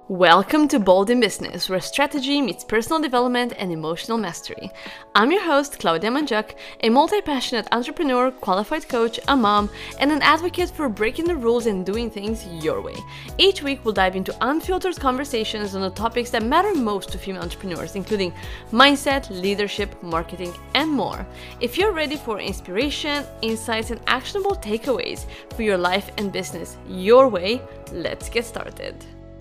Welcome to Bold in Business, where strategy meets personal development and emotional mastery. I'm your host, Claudia Manjak, a multi-passionate entrepreneur, qualified coach, a mom, and an advocate for breaking the rules and doing things your way. Each week, we'll dive into unfiltered conversations on the topics that matter most to female entrepreneurs, including mindset, leadership, marketing, and more. If you're ready for inspiration, insights, and actionable takeaways for your life and business your way, let's get started.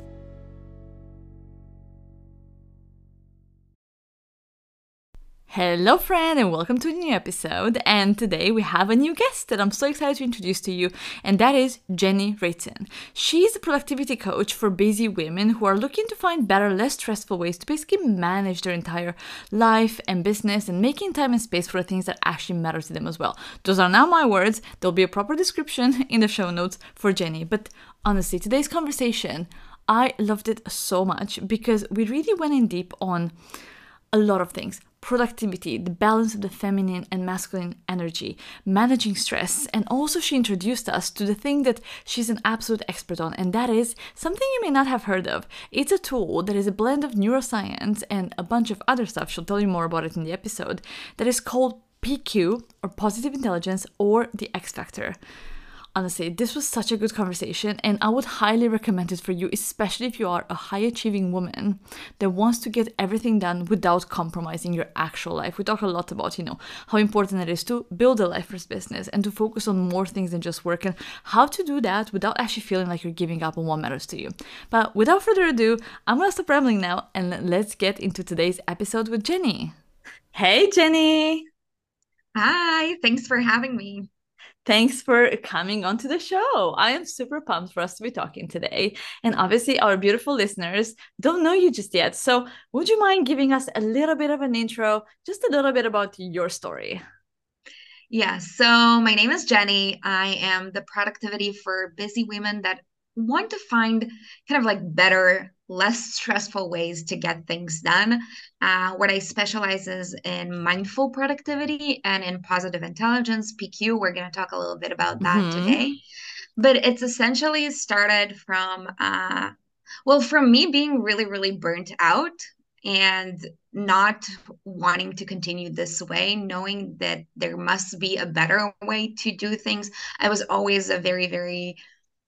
Hello friend and welcome to a new episode, and today we have a new guest that I'm so excited to introduce to you, and that is Jenny Wrayton. She's a productivity coach for busy women who are looking to find better, less stressful ways to basically manage their entire life and business and making time and space for the things that actually matter to them as well. Those are not my words. There'll be a proper description in the show notes for Jenny, but honestly, today's conversation, I loved it so much because we really went in deep on a lot of things. Productivity, the balance of the feminine and masculine energy, managing stress, and also she introduced us to the thing that she's an absolute expert on, and that is something you may not have heard of. It's a tool that is a blend of neuroscience and a bunch of other stuff. She'll tell you more about it in the episode. That is called PQ, or Positive Intelligence, or the X Factor. Honestly, this was such a good conversation, and I would highly recommend it for you, especially if you are a high-achieving woman that wants to get everything done without compromising your actual life. We talk a lot about, how important it is to build a life-first business and to focus on more things than just work, and how to do that without actually feeling like you're giving up on what matters to you. But without further ado, I'm gonna stop rambling now, and let's get into today's episode with Jenny. Hey, Jenny! Hi, thanks for having me. Thanks for coming onto the show. I am super pumped for us to be talking today. And obviously, our beautiful listeners don't know you just yet. So, would you mind giving us a little bit of an intro, just a little bit about your story? Yeah, so my name is Jenny. I am the productivity for busy women that want to find kind of like better, less stressful ways to get things done. What I specialize is in mindful productivity and in positive intelligence, PQ. We're going to talk a little bit about that Mm-hmm. today. But it's essentially started from me being really, really burnt out and not wanting to continue this way, knowing that there must be a better way to do things. I was always a very, very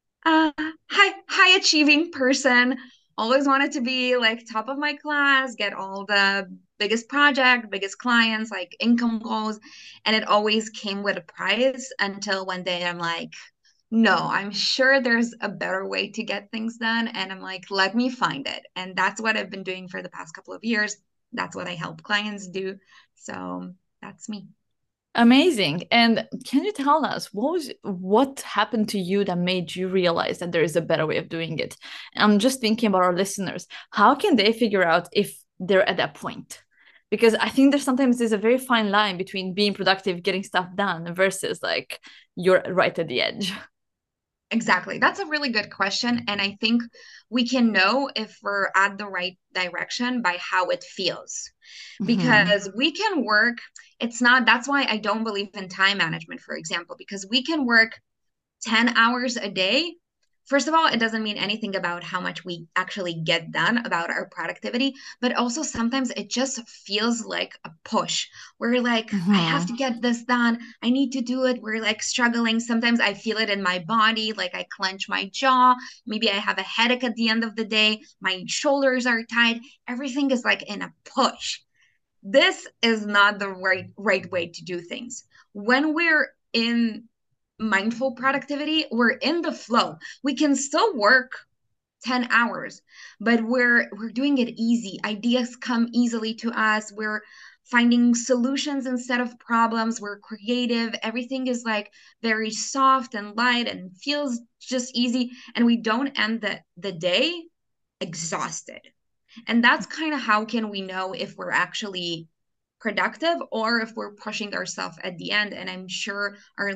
high achieving person. Always wanted to be like top of my class, get all the biggest project, biggest clients, like income goals, and it always came with a price until one day I'm like, no, I'm sure there's a better way to get things done. And I'm like, let me find it. And that's what I've been doing for the past couple of years. That's what I help clients do. So that's me. Amazing. And can you tell us what happened to you that made you realize that there is a better way of doing it? I'm just thinking about our listeners. How can they figure out if they're at that point? Because I think there's a very fine line between being productive, getting stuff done versus like you're right at the edge. Exactly. That's a really good question. And I think we can know if we're at the right direction by how it feels. Hmm. Because we can work, it's not, that's why I don't believe in time management, for example, because we can work 10 hours a day. First of all, it doesn't mean anything about how much we actually get done about our productivity, but also sometimes it just feels like a push. We're like, I have Hmm. to get this done. I need to do it. We're like struggling. Sometimes I feel it in my body, like I clench my jaw. Maybe I have a headache at the end of the day. My shoulders are tight. Everything is like in a push. This is not the right way to do things. When we're in mindful productivity, we're in the flow. We can still work 10 hours, but we're doing it easy. Ideas come easily to us. We're finding solutions instead of problems. We're creative. Everything is like very soft and light and feels just easy. And we don't end the day exhausted. And that's kind of how can we know if we're actually productive or if we're pushing ourselves at the end. And I'm sure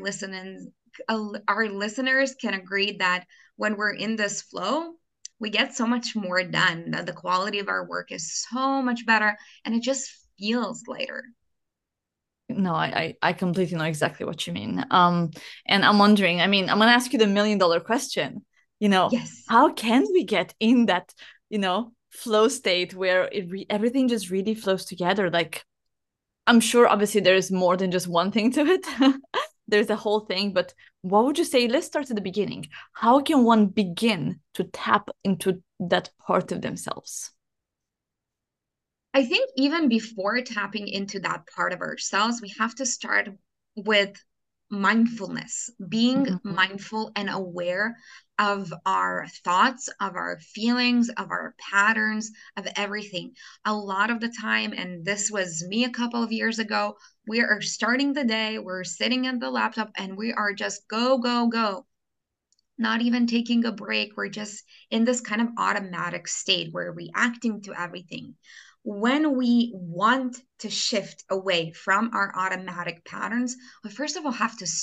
our listeners can agree that when we're in this flow, we get so much more done. The quality of our work is so much better and it just feels lighter. No, I completely know exactly what you mean. And I'm wondering, I mean, I'm gonna ask you the million-dollar question. Yes. How can we get in that flow state where everything just really flows together. Like, I'm sure obviously there's more than just one thing to it. There's a whole thing, but what would you say? Let's start at the beginning. How can one begin to tap into that part of themselves? I think even before tapping into that part of ourselves, we have to start with mindfulness, being Mhm. mindful and aware of our thoughts, of our feelings, of our patterns, of everything. A lot of the time, and this was me a couple of years ago, we are starting the day, we're sitting at the laptop, and we are just go, go, go, not even taking a break. We're just in this kind of automatic state. We're reacting to everything. When we want to shift away from our automatic patterns, we first of all have to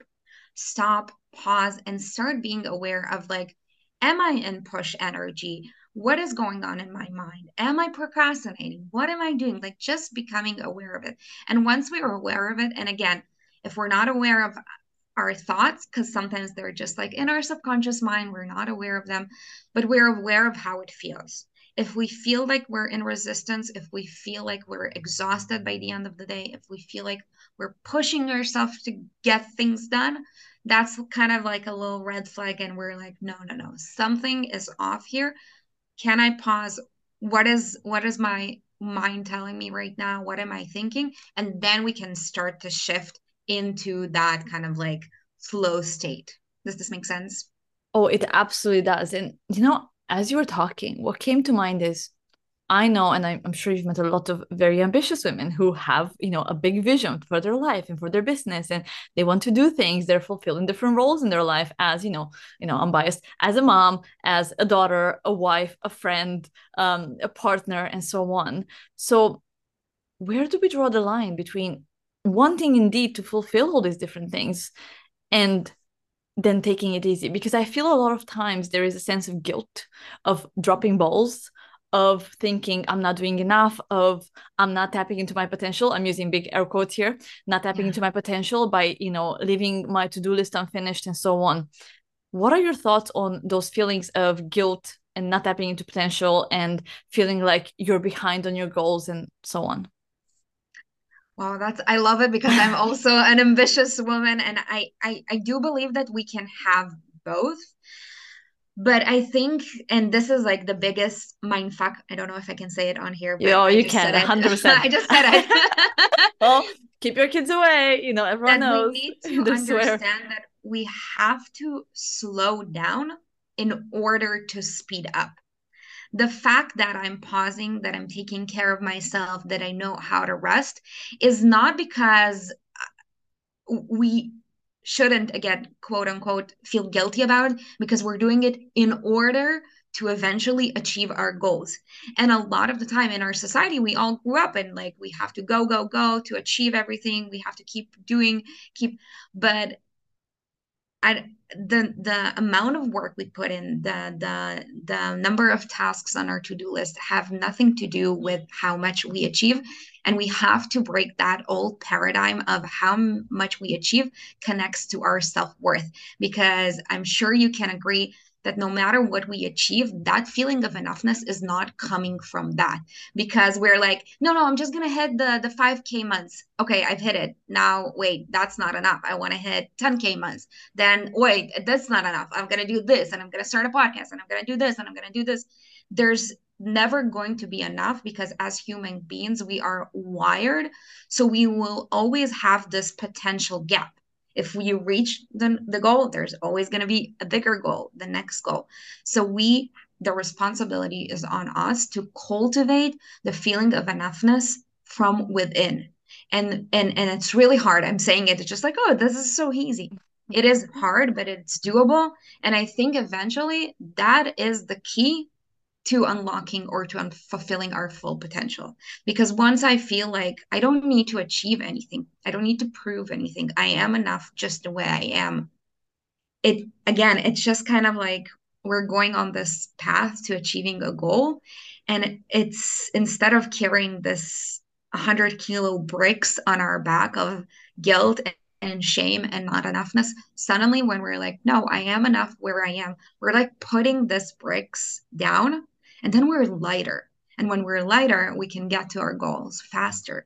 stop, pause, and start being aware of like, am I in push energy? What is going on in my mind? Am I procrastinating? What am I doing? Like just becoming aware of it. And once we are aware of it, and again, if we're not aware of our thoughts, because sometimes they're just like in our subconscious mind, we're not aware of them, but we're aware of how it feels. If we feel like we're in resistance, if we feel like we're exhausted by the end of the day, if we feel like we're pushing ourselves to get things done, that's kind of like a little red flag. And we're like, no, no, no, something is off here. Can I pause? What is my mind telling me right now? What am I thinking? And then we can start to shift into that kind of like flow state. Does this make sense? Oh, it absolutely does. And as you were talking, what came to mind is I know, and I'm sure you've met a lot of very ambitious women who have, a big vision for their life and for their business, and they want to do things. They're fulfilling different roles in their life as, I'm biased, as a mom, as a daughter, a wife, a friend, a partner, and so on. So where do we draw the line between wanting indeed to fulfill all these different things and then taking it easy? Because I feel a lot of times there is a sense of guilt of dropping balls, of thinking I'm not doing enough, of I'm not tapping into my potential. I'm using big air quotes here, not tapping Yeah. into my potential by, leaving my to-do list unfinished and so on. What are your thoughts on those feelings of guilt and not tapping into potential and feeling like you're behind on your goals and so on? Wow, I love it because I'm also an ambitious woman and I do believe that we can have both. But I think, and this is like the biggest mind fuck. I don't know if I can say it on here, but Yeah, I you just can, said it. 100%. I just said it. Well, keep your kids away. Everyone That we knows. need to They swear. understand that we have to slow down in order to speed up. The fact that I'm pausing, that I'm taking care of myself, that I know how to rest is not because we shouldn't, again, quote unquote, feel guilty about it, because we're doing it in order to eventually achieve our goals. And a lot of the time in our society, we all grew up and like we have to go, go, go to achieve everything. We have to keep doing, but I the amount of work we put in, the number of tasks on our to-do list have nothing to do with how much we achieve. And we have to break that old paradigm of how much we achieve connects to our self-worth. Because I'm sure you can agree that no matter what we achieve, that feeling of enoughness is not coming from that. Because we're like, no, no, I'm just gonna hit the 5K months. Okay, I've hit it. Now wait, that's not enough. I want to hit 10K months. Then wait, that's not enough. I'm going to do this and I'm going to start a podcast and I'm going to do this and I'm going to do this. There's never going to be enough because as human beings, we are wired. So we will always have this potential gap. If we reach the goal, there's always going to be a bigger goal, the next goal. So the responsibility is on us to cultivate the feeling of enoughness from within. And it's really hard. I'm saying it, it's just like, oh, this is so easy. It is hard, but it's doable. And I think eventually that is the key to unlocking or to fulfilling our full potential. Because once I feel like I don't need to achieve anything, I don't need to prove anything, I am enough just the way I am. It again, it's just kind of like we're going on this path to achieving a goal. And it's instead of carrying this 100-kilo bricks on our back of guilt and shame and not enoughness, suddenly when we're like, no, I am enough where I am, we're like putting this bricks down And then we're lighter. And when we're lighter, we can get to our goals faster.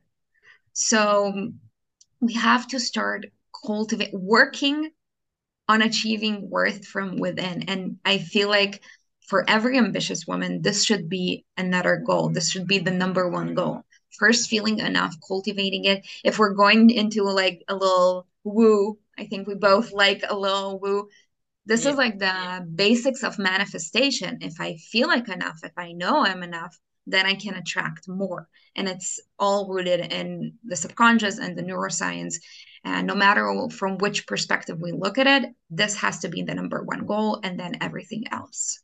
So we have to start cultivate working on achieving worth from within. And I feel like for every ambitious woman, this should be another goal. This should be the number one goal. First, feeling enough, cultivating it. If we're going into like a little woo, I think we both like a little woo. This is Yep. like the basics of manifestation. If I feel like enough, if I know I'm enough, then I can attract more. And it's all rooted in the subconscious and the neuroscience. And no matter from which perspective we look at it, this has to be the number one goal and then everything else.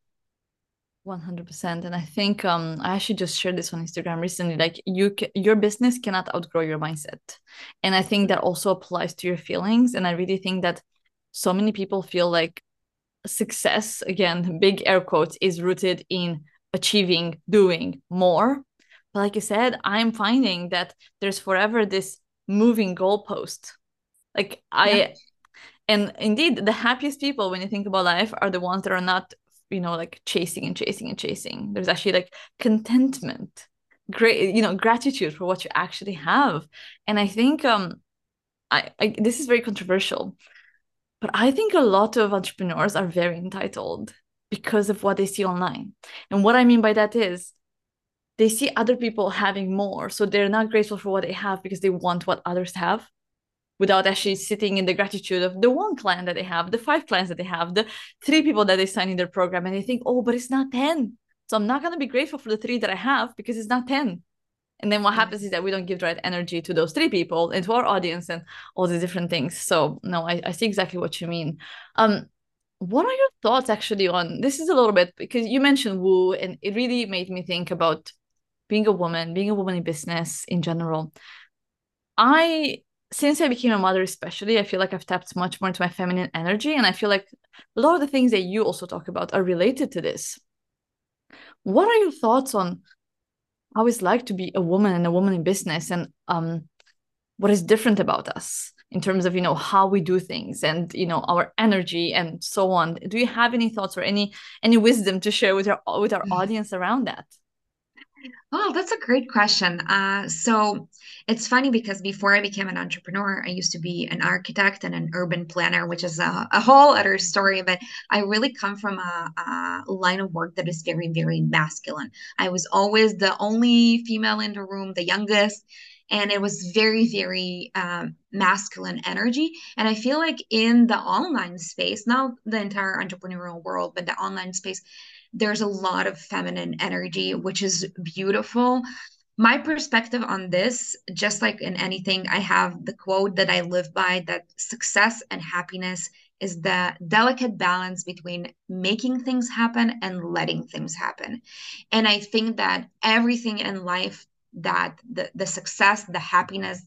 100%. And I think I actually just shared this on Instagram recently. Like your business cannot outgrow your mindset. And I think that also applies to your feelings. And I really think that so many people feel like success, again, big air quotes, is rooted in achieving, doing more. But like you said, I'm finding that there's forever this moving goalpost. Like Yeah. and indeed, the happiest people when you think about life are the ones that are not, like chasing and chasing and chasing. There's actually like contentment, great, gratitude for what you actually have. And I think I this is very controversial, but I think a lot of entrepreneurs are very entitled because of what they see online. And what I mean by that is they see other people having more. So they're not grateful for what they have because they want what others have without actually sitting in the gratitude of the one client that they have, the five clients that they have, the three people that they sign in their program. And they think, oh, but it's not 10. So I'm not going to be grateful for the three that I have because it's not 10. And then what Yeah. happens is that we don't give the right energy to those three people and to our audience and all these different things. So no, I see exactly what you mean. Um, what are your thoughts actually on this? Is a little bit because you mentioned woo, and it really made me think about being a woman in business in general. I since I became a mother, especially, I feel like I've tapped much more into my feminine energy, and I feel like a lot of the things that you also talk about are related to this. What are your thoughts on how it's like to be a woman and a woman in business, and what is different about us in terms of how we do things and our energy and so on? Do you have any thoughts or any wisdom to share with our audience around that? Oh, that's a great question. So it's funny because before I became an entrepreneur, I used to be an architect and an urban planner, which is a whole other story. But I really come from a line of work that is very, very masculine. I was always the only female in the room, the youngest, and it was very, very masculine energy. And I feel like in the online space, not the entire entrepreneurial world, but the online space, there's a lot of feminine energy, which is beautiful. My perspective on this, just like in anything, I have the quote that I live by that success and happiness is the delicate balance between making things happen and letting things happen. And I think that everything in life, that the success, the happiness,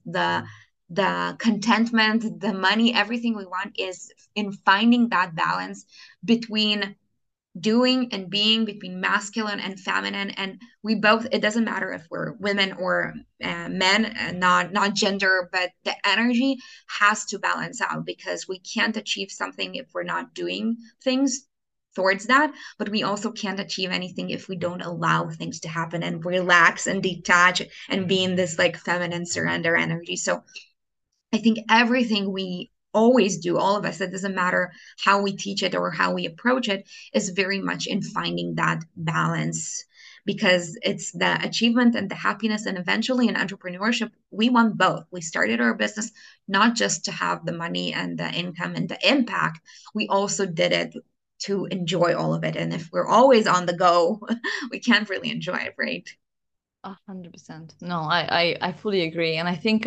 the contentment, the money, everything we want is in finding that balance between doing and being, between masculine and feminine. And we both, it doesn't matter if we're women or men, not gender, but the energy has to balance out because we can't achieve something if we're not doing things towards that, but we also can't achieve anything if we don't allow things to happen and relax and detach and be in this like feminine surrender energy. So I think everything we always do, all of us, it doesn't matter how we teach it or how we approach it, is very much in finding that balance because it's the achievement and the happiness. And eventually in entrepreneurship, we want both. We started our business not just to have the money and the income and the impact, we also did it to enjoy all of it. And if we're always on the go, we can't really enjoy it, right? 100%. No, I fully agree. And I think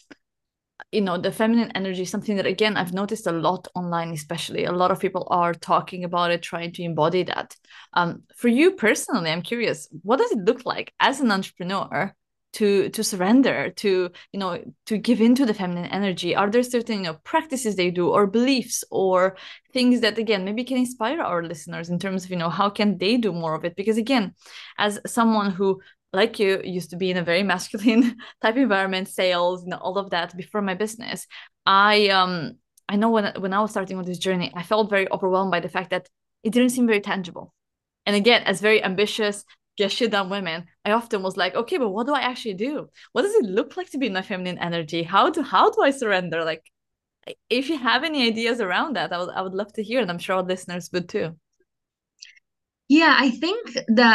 the feminine energy is something that again I've noticed a lot online, especially a lot of people are talking about it, trying to embody that. For you personally, I'm curious, what does it look like as an entrepreneur to surrender, to give into the feminine energy? Are there certain practices they do or beliefs or things that again maybe can inspire our listeners in terms of how can they do more of it? Because again, as someone who like you used to be in a very masculine type environment, sales, all of that before my business. I know when I was starting on this journey, I felt very overwhelmed by the fact that it didn't seem very tangible. And again, as very ambitious, get shit done women, I often was like, okay, but what do I actually do? What does it look like to be in my feminine energy? How do I surrender? Like, if you have any ideas around that, I would love to hear, and I'm sure our listeners would too. Yeah, I think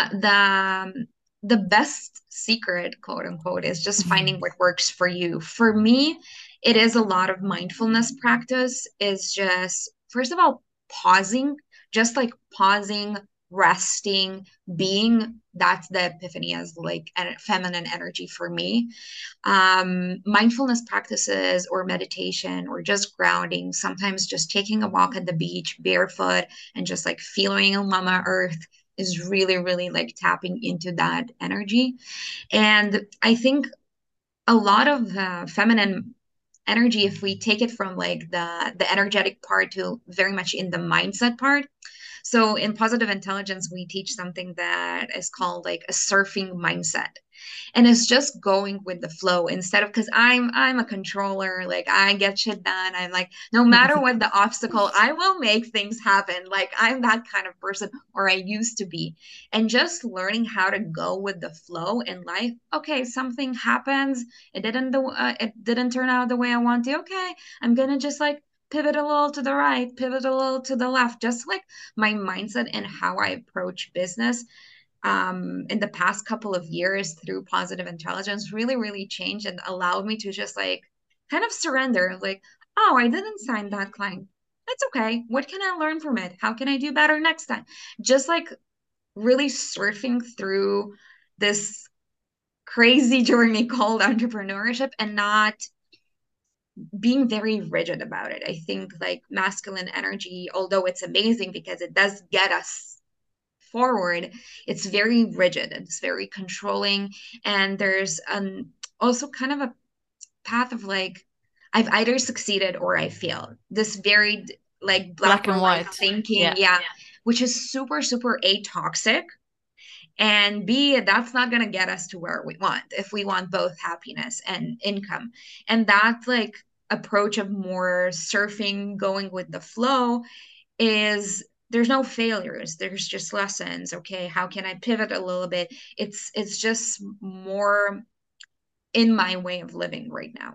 the best secret, quote unquote, is just finding what works for you. For me, it is a lot of mindfulness practice, is just first of all pausing, just like pausing, resting, being. That's the epiphany as like feminine energy for me. Mindfulness practices or meditation or just grounding, sometimes just taking a walk at the beach barefoot and just like feeling Mama Earth is really, really like tapping into that energy. And I think a lot of feminine energy, if we take it from like the energetic part to very much in the mindset part. So in positive intelligence, we teach something that is called like a surfing mindset, and it's just going with the flow instead of, because I'm a controller, like I get shit done, I'm like no matter what the obstacle I will make things happen, like I'm that kind of person, or I used to be. And just learning how to go with the flow in life. Okay, something happens, it didn't turn out the way I want to. Okay, I'm gonna just like pivot a little to the right, pivot a little to the left, just like my mindset and how I approach business in the past couple of years through positive intelligence really, really changed and allowed me to just like kind of surrender. Like, oh, I didn't sign that client. That's okay. What can I learn from it? How can I do better next time? Just like really surfing through this crazy journey called entrepreneurship and not being very rigid about it. I think like masculine energy, although it's amazing because it does get us forward, it's very rigid and it's very controlling. And there's also kind of a path of like, I've either succeeded or I failed. This very like black Black or and white white. thinking, Yeah. yeah, which is super, super A toxic. And B, that's not going to get us to where we want if we want both happiness and income. And that like approach of more surfing, going with the flow is there's no failures, there's just lessons. Okay, how can I pivot a little bit? It's just more in my way of living right now.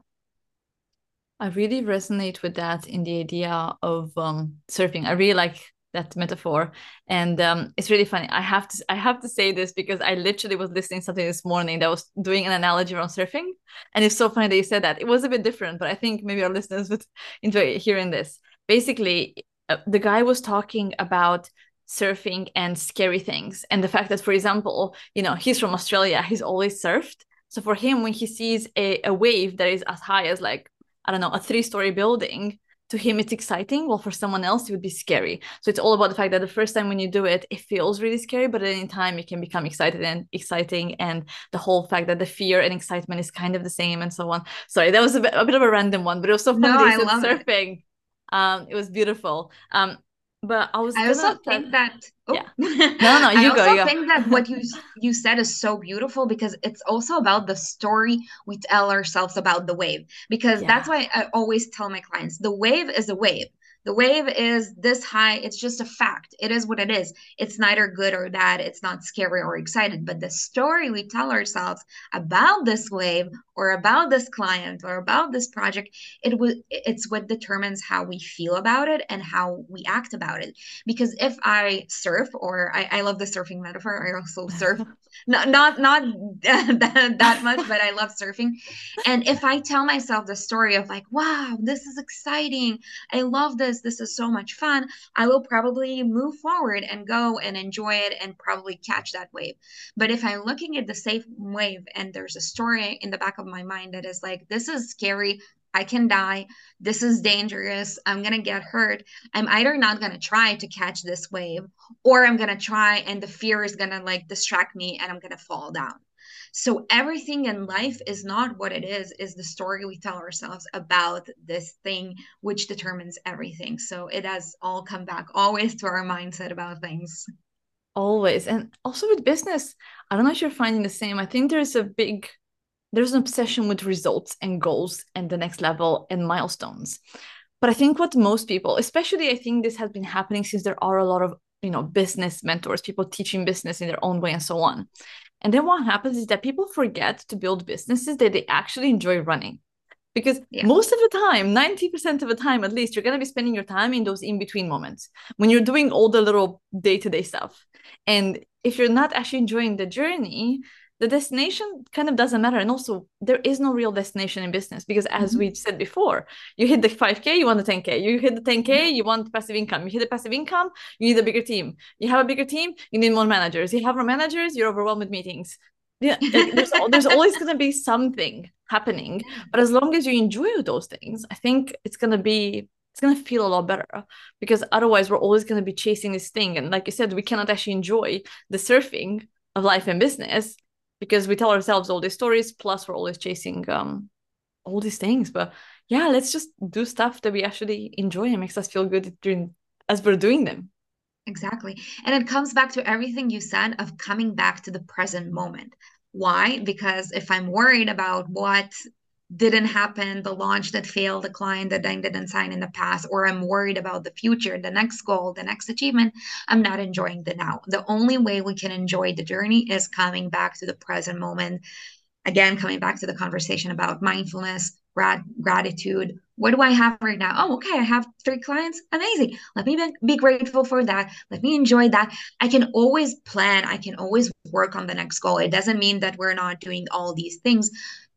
I really resonate with that in the idea of surfing. I really like that metaphor, and it's really funny. I have to say this because I literally was listening to something this morning that was doing an analogy around surfing, and it's so funny that you said that. It was a bit different, but I think maybe our listeners would enjoy hearing this. Basically, the guy was talking about surfing and scary things, and the fact that, for example, he's from Australia. He's always surfed. So for him, when he sees a wave that is as high as like I don't know, a 3-story building, to him it's exciting. Well, for someone else, it would be scary. So it's all about the fact that the first time when you do it, it feels really scary, but at any time it can become exciting. And the whole fact that the fear and excitement is kind of the same and so on. Sorry, that was a bit of a random one, but it was so No, funny that you I said love it. surfing. It was beautiful. But I was I also gonna tell, think that yeah. oh No, no, I you go, also you go. think that what you said is so beautiful because it's also about the story we tell ourselves about the wave. Because that's Yeah. why I always tell my clients the wave is a wave. The wave is this high, it's just a fact. It is what it is. It's neither good or bad. It's not scary or excited. But the story we tell ourselves about this wave or about this client or about this project, it's what determines how we feel about it and how we act about it. Because if I surf, or I love the surfing metaphor, I also surf, not that much, but I love surfing. And if I tell myself the story of like, wow, this is exciting, I love this is so much fun, I will probably move forward and go and enjoy it and probably catch that wave. But if I'm looking at the safe wave and there's a story in the back of my mind that is like, this is scary, I can die, this is dangerous, I'm gonna get hurt, I'm either not going to try to catch this wave, or I'm going to try and the fear is going to like distract me and I'm going to fall down. So everything in life is not what it is the story we tell ourselves about this thing, which determines everything. So it has all come back always to our mindset about things. Always. And also with business, I don't know if you're finding the same. I think there's an obsession with results and goals and the next level and milestones. But I think what most people, especially I think this has been happening since there are a lot of business mentors, people teaching business in their own way and so on. And then what happens is that people forget to build businesses that they actually enjoy running. Because Yeah. most of the time, 90% of the time at least, you're going to be spending your time in those in between moments when you're doing all the little day to day stuff. And if you're not actually enjoying the journey, the destination kind of doesn't matter. And also, there is no real destination in business because, as Mhm. we said before, you hit the 5K, you want the 10K. You hit the 10K, you want passive income. You hit the passive income, you need a bigger team. You have a bigger team, you need more managers. You have more managers, you're overwhelmed with meetings. Yeah, like there's always going to be something happening, but as long as you enjoy those things, I think it's gonna feel a lot better, because otherwise we're always gonna be chasing this thing. And like you said, we cannot actually enjoy the surfing of life and business because we tell ourselves all these stories, plus we're always chasing all these things. But yeah, let's just do stuff that we actually enjoy and makes us feel good during as we're doing them. Exactly. And it comes back to everything you said of coming back to the present moment. Why? Because if I'm worried about what didn't happen, the launch that failed, the client that I didn't sign in the past, or I'm worried about the future, the next goal, the next achievement, I'm not enjoying the now. The only way we can enjoy the journey is coming back to the present moment. Again, coming back to the conversation about mindfulness, gratitude. What do I have right now? Oh, okay, I have 3 clients. Amazing. Let me be grateful for that. Let me enjoy that. I can always plan. I can always work on the next goal. It doesn't mean that we're not doing all these things.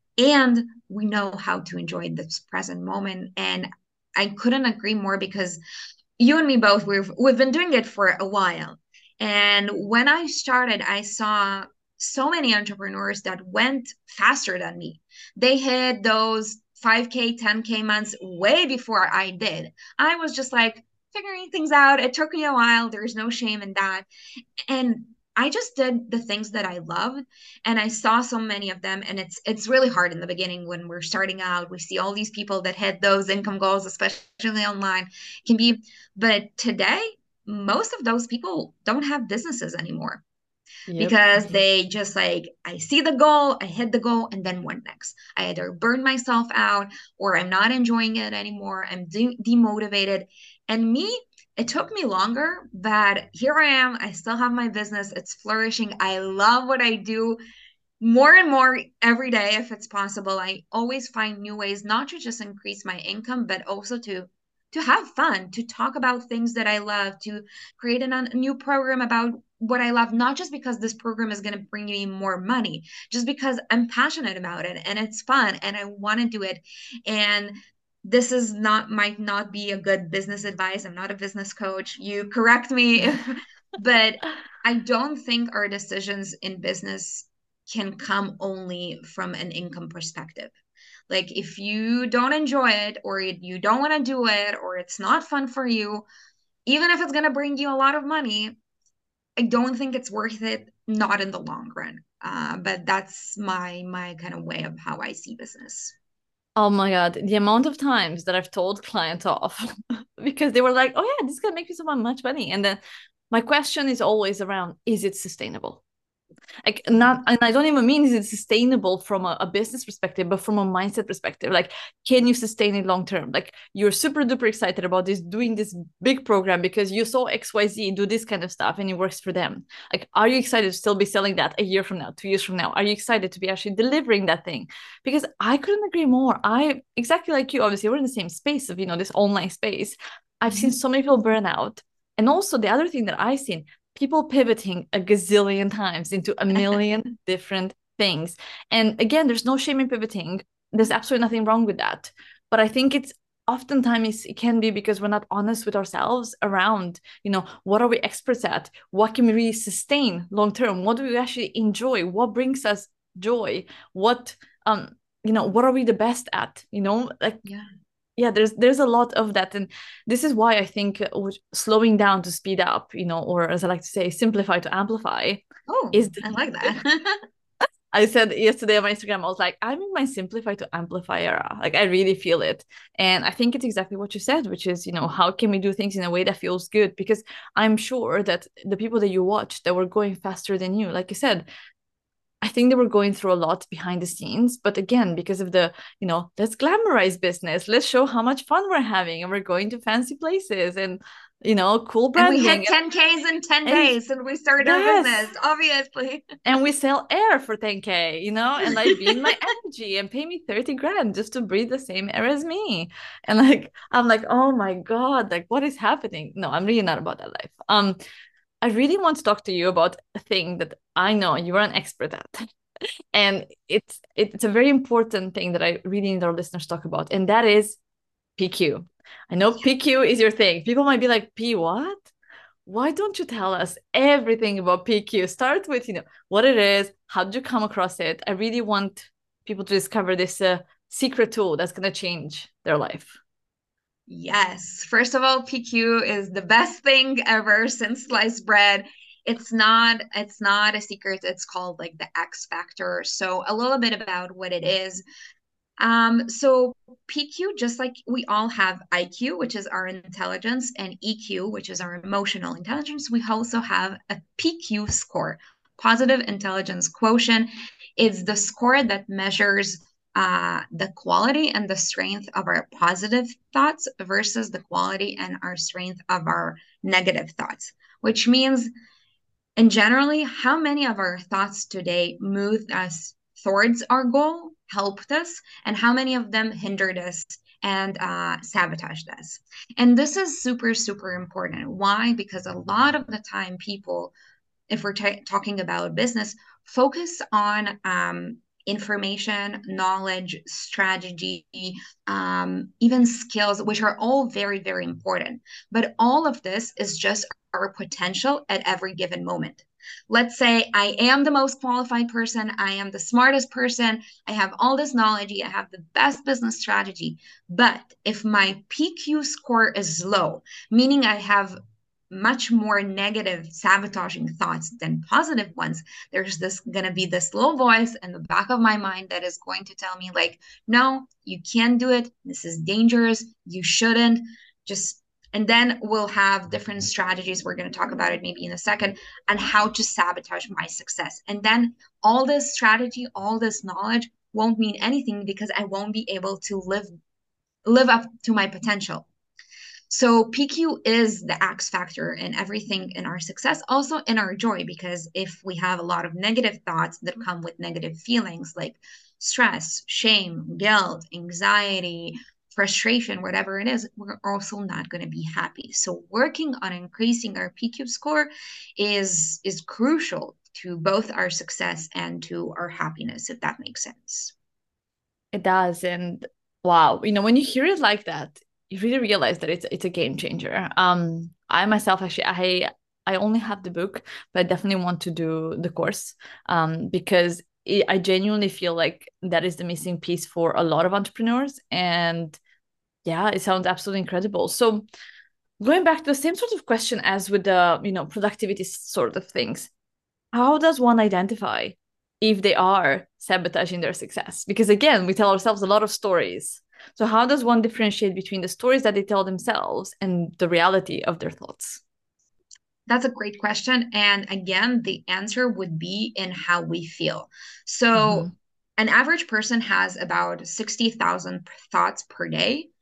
And we know how to enjoy this present moment. And I couldn't agree more, because you and me both, we've been doing it for a while. And when I started, I saw so many entrepreneurs that went faster than me. They hit those 5K, 10K months way before I did. I was just like figuring things out. It took me a while. There's no shame in that. And I just did the things that I loved, and I saw so many of them. And it's really hard in the beginning when we're starting out. We see all these people that hit those income goals, especially online. It can be, but today, most of those people don't have businesses anymore, Yep. because they just like, I see the goal, I hit the goal, and then what next? I either burn myself out, or I'm not enjoying it anymore. I'm demotivated. And me, it took me longer, but here I am. I still have my business. It's flourishing. I love what I do more and more every day if it's possible. I always find new ways not to just increase my income, but also to have fun, to talk about things that I love, to create a new program about what I love, not just because this program is going to bring me more money, just because I'm passionate about it and it's fun and I want to do it. And this is not might not be a good business advice. I'm not a business coach. You correct me if, but I don't think our decisions in business can come only from an income perspective. Like if you don't enjoy it, or you don't want to do it, or it's not fun for you, even if it's going to bring you a lot of money, I don't think it's worth it, not in the long run. But that's my kind of way of how I see business. Oh my God, the amount of times that I've told clients off because they were like, oh yeah, this is gonna make me so much money. And then my question is always around, is it sustainable? Like not, and I don't even mean is it sustainable from a business perspective, but from a mindset perspective. Like, can you sustain it long term? Like you're super duper excited about this, doing this big program because you saw XYZ do this kind of stuff and it works for them. Like, are you excited to still be selling that a year from now, 2 years from now? Are you excited to be actually delivering that thing? Because I couldn't agree more. I exactly like you, obviously, we're in the same space of, this online space. I've seen Mhm. so many people burn out. And also the other thing that I've seen, people pivoting a gazillion times into a million different things. And again, there's no shame in pivoting. There's absolutely nothing wrong with that. But I think it's oftentimes it can be because we're not honest with ourselves around, what are we experts at? What can we really sustain long term? What do we actually enjoy? What brings us joy? What are we the best at? Like Yeah. yeah, there's a lot of that. And this is why I think slowing down to speed up, or as I like to say, simplify to amplify Oh, is the I like key. that. I said yesterday on my Instagram, I was like, I'm in my simplify to amplify era. Like I really feel it. And I think it's exactly what you said, which is, how can we do things in a way that feels good? Because I'm sure that the people that you watched that were going faster than you, like you said, I think they were going through a lot behind the scenes. But again, because of the, let's glamorize business, let's show how much fun we're having and we're going to fancy places. And cool And we hit branding. 10Ks in 10 And days and we started our yes, business, obviously. and we sell air for 10K, and I beam my energy and pay me 30 grand just to breathe the same air as me. And like, I'm like, oh my God, like what is happening? No, I'm really not about that life. I really want to talk to you about a thing that I know you are an expert at. And it's a very important thing that I really need our listeners to talk about, and that is PQ. I know PQ is your thing. People might be like, P what? Why don't you tell us everything about PQ? Start with, what it is, how did you come across it? I really want people to discover this secret tool that's going to change their life. Yes. First of all, PQ is the best thing ever since sliced bread. It's not a secret. It's called like the X factor. So a little bit about what it is. So PQ, just like we all have IQ, which is our intelligence, and EQ, which is our emotional intelligence, we also have a PQ score, positive intelligence quotient. It's the score that measures the quality and the strength of our positive thoughts versus the quality and our strength of our negative thoughts, which means, and generally, how many of our thoughts today moved us towards our goal, helped us, and how many of them hindered us and sabotaged us? And this is super, super important. Why? Because a lot of the time, people, if we're talking about business, focus on information, knowledge, strategy, even skills, which are all very, very important. But all of this is just our potential at every given moment. Let's say I am the most qualified person, I am the smartest person, I have all this knowledge, I have the best business strategy. But if my PQ score is low, meaning I have much more negative sabotaging thoughts than positive ones, there's this going to be this little voice in the back of my mind that is going to tell me like, no, you can't do it, this is dangerous, you shouldn't just. And then we'll have different strategies, we're going to talk about it maybe in a second, on how to sabotage my success. And then all this strategy, all this knowledge won't mean anything because I won't be able to live up to my potential. So PQ is the X factor in everything in our success, also in our joy, because if we have a lot of negative thoughts that come with negative feelings like stress, shame, guilt, anxiety, frustration, whatever it is, we're also not going to be happy. So working on increasing our PQ score is crucial to both our success and to our happiness, if that makes sense. It does. And wow, when you hear it like that, you really realize that it's a game changer. I myself actually I only have the book, but I definitely want to do the course because I genuinely feel like that is the missing piece for a lot of entrepreneurs. And yeah, it sounds absolutely incredible. So going back to the same sort of question as with the, productivity sort of things, how does one identify if they are sabotaging their success? Because again, we tell ourselves a lot of stories. So how does one differentiate between the stories that they tell themselves and the reality of their thoughts? That's a great question. And again, the answer would be in how we feel. So, Hmm. an average person has about 60,000 thoughts per day.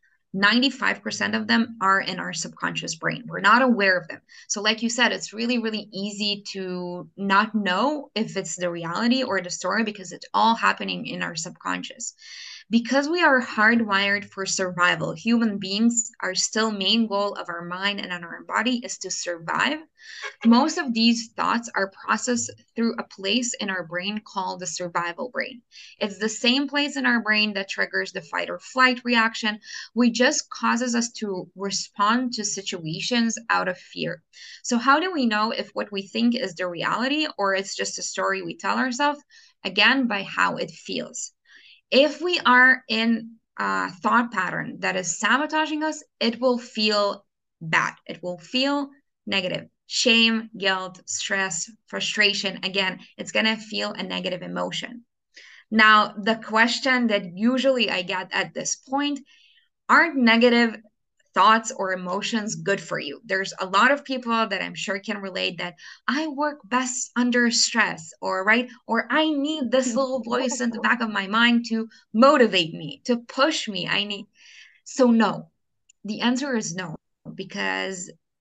95% of them are in our subconscious brain. We're not aware of them. So, like you said, it's really, really easy to not know if it's the reality or the story because it's all happening in our subconscious. Because we are hardwired for survival, human beings, our still main goal of our mind and our body is to survive. Most of these thoughts are processed through a place in our brain called the survival brain. It's the same place in our brain that triggers the fight or flight reaction, which just causes us to respond to situations out of fear. So, how do we know if what we think is the reality or it's just a story we tell ourselves? Again, by how it feels. If we are in a thought pattern that is sabotaging us, it will feel bad. It will feel negative. Shame, guilt, stress, frustration. Again, it's going to feel a negative emotion. Now, the question that usually I get at this point, aren't negative thoughts or emotions good for you? There's a lot of people that I'm sure can relate that I work best under stress, or right, or I need this little voice in the back of my mind to motivate me, to push me. I need. So no, the answer is no, because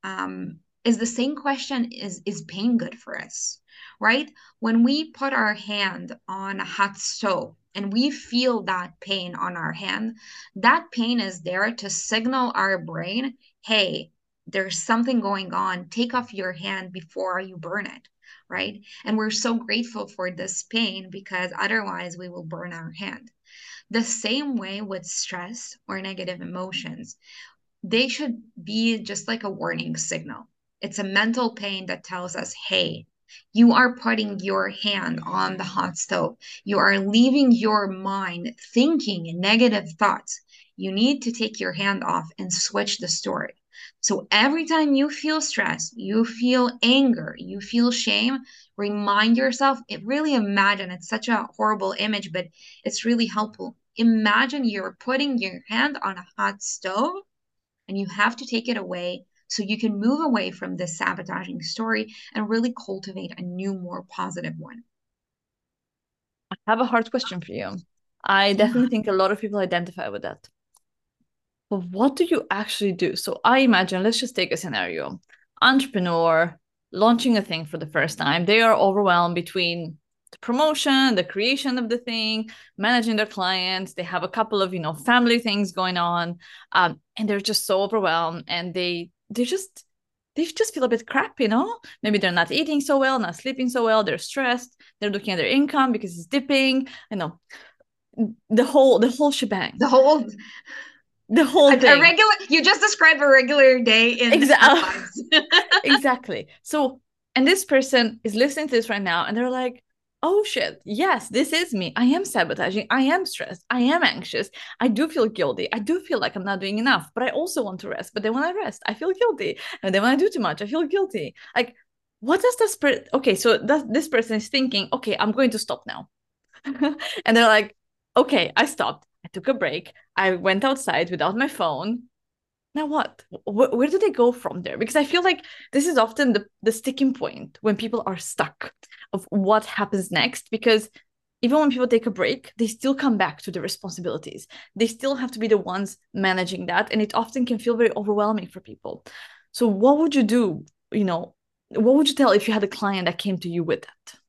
is the same question, is pain good for us, right? When we put our hand on a hot stove and we feel that pain on our hand, that pain is there to signal our brain, hey, there's something going on. Take off your hand before you burn it, right? And we're so grateful for this pain because otherwise we will burn our hand. The same way with stress or negative emotions, they should be just like a warning signal. It's a mental pain that tells us, hey, you are putting your hand on the hot stove. You are leaving your mind thinking negative thoughts. You need to take your hand off and switch the story. So every time you feel stress, you feel anger, you feel shame, remind yourself, it really imagine, it's such a horrible image, but it's really helpful. Imagine you're putting your hand on a hot stove and you have to take it away so you can move away from this sabotaging story and really cultivate a new, more positive one. I have a hard question for you. I Yeah. definitely think a lot of people identify with that. But what do you actually do? So I imagine, let's just take a scenario. Entrepreneur launching a thing for the first time. They are overwhelmed between the promotion, the creation of the thing, managing their clients. They have a couple of, family things going on. And they're just so overwhelmed and they just feel a bit crap. Maybe they're not eating so well, not sleeping so well, they're stressed, they're looking at their income because it's dipping, the whole shebang. The whole The whole a thing. regular, you just described a regular day in our Exactly. lives. Exactly. So, and this person is listening to this right now and they're like, oh shit, yes, this is me. I am sabotaging. I am stressed. I am anxious. I do feel guilty. I do feel like I'm not doing enough, but I also want to rest. But then when I rest, I feel guilty. And then when I do too much, I feel guilty. Like, what does this person, okay, so this person is thinking, okay, I'm going to stop now. And they're like, okay, I stopped. I took a break. I went outside without my phone. Now what? Where do they go from there? Because I feel like this is often the sticking point when people are stuck of what happens next. Because even when people take a break, they still come back to the responsibilities. They still have to be the ones managing that. And it often can feel very overwhelming for people. So what would you do? What would you tell if you had a client that came to you with that?